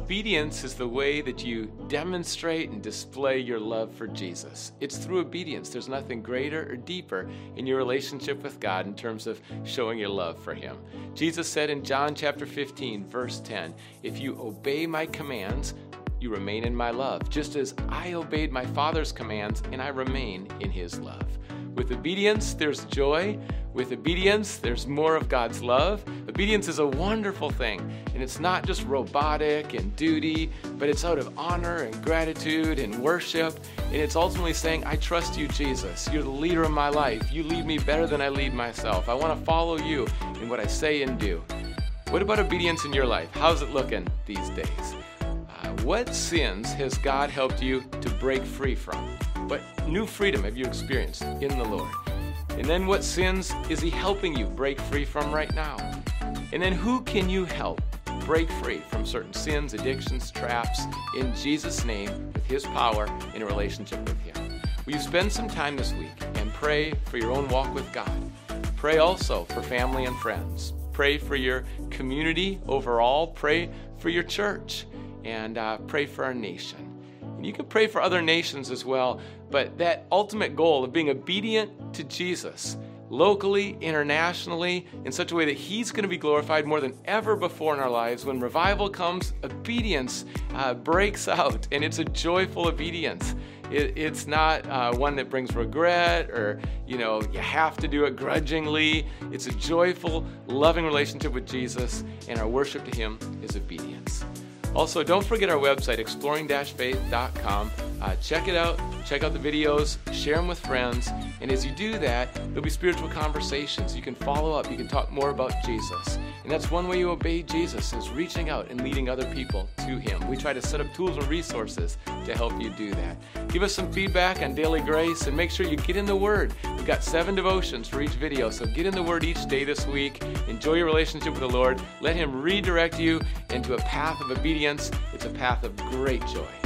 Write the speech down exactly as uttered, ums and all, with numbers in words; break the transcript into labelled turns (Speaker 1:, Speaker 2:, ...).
Speaker 1: Obedience is the way that you demonstrate and display your love for Jesus. It's through obedience. There's nothing greater or deeper in your relationship with God in terms of showing your love for Him. Jesus said in John chapter fifteen, verse ten, "If you obey my commands, you remain in my love, just as I obeyed my Father's commands and I remain in His love." With obedience, there's joy. With obedience, there's more of God's love. Obedience is a wonderful thing, and it's not just robotic and duty, but it's out of honor and gratitude and worship, and it's ultimately saying, I trust you, Jesus. You're the leader of my life. You lead me better than I lead myself. I want to follow you in what I say and do. What about obedience in your life? How's it looking these days? Uh, what sins has God helped you to break free from? What new freedom have you experienced in the Lord? And then what sins is He helping you break free from right now? And then who can you help break free from certain sins, addictions, traps in Jesus' name with His power in a relationship with Him? Will you spend some time this week and pray for your own walk with God? Pray also for family and friends. Pray for your community overall. Pray for your church. And uh, pray for our nation. And you can pray for other nations as well, but that ultimate goal of being obedient to Jesus, locally, internationally, in such a way that He's going to be glorified more than ever before in our lives. When revival comes, obedience uh, breaks out, and it's a joyful obedience. It, it's not uh, one that brings regret or, you know, you have to do it grudgingly. It's a joyful, loving relationship with Jesus, and our worship to Him is obedience. Also, don't forget our website, exploring dash faith dot com. Uh, check it out. Check out the videos. Share them with friends. And as you do that, there'll be spiritual conversations. You can follow up. You can talk more about Jesus. And that's one way you obey Jesus, is reaching out and leading other people to Him. We try to set up tools and resources to help you do that. Give us some feedback on Daily Grace, and make sure you get in the Word. We've got seven devotions for each video, so get in the Word each day this week. Enjoy your relationship with the Lord. Let Him redirect you into a path of obedience. It's a path of great joy.